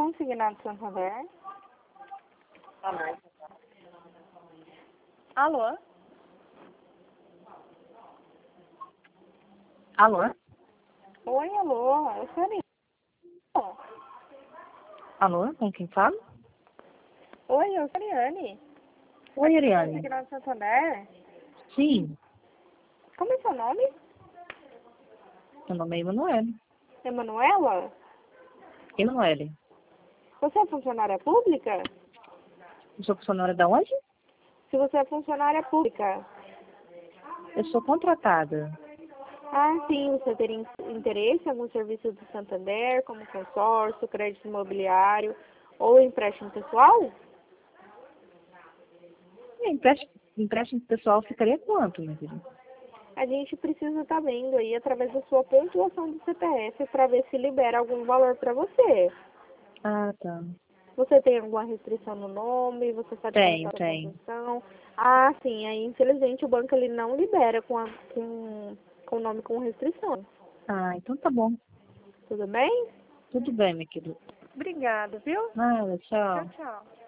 Consignado Santander. Alô? Alô? Oi, alô. Eu sou a Ariane. Alô? Com quem fala? Oi, eu sou a Ariane. Oi, Ariane. Consignado Santander. Sim, Como é seu nome? meu nome é Emanuele. Emanuela? Emanuele. Você é funcionária pública? Eu sou funcionária da onde? Se você é funcionária pública. Eu sou contratada. Ah, sim, você teria interesse em algum serviço do Santander, como consórcio, crédito imobiliário ou empréstimo pessoal? E empréstimo pessoal ficaria quanto, meu filho? A gente precisa estar vendo aí através da sua pontuação do CPF para ver se libera algum valor para você. Ah, tá. Você tem alguma restrição no nome? Você sabe como está a Tenho. pontuação? Ah, sim, aí infelizmente o banco ele não libera com o nome com restrição. Ah, então tá bom. Tudo bem? Tudo bem, meu querido. Obrigada, viu? Nada, Tchau, tchau. tchau.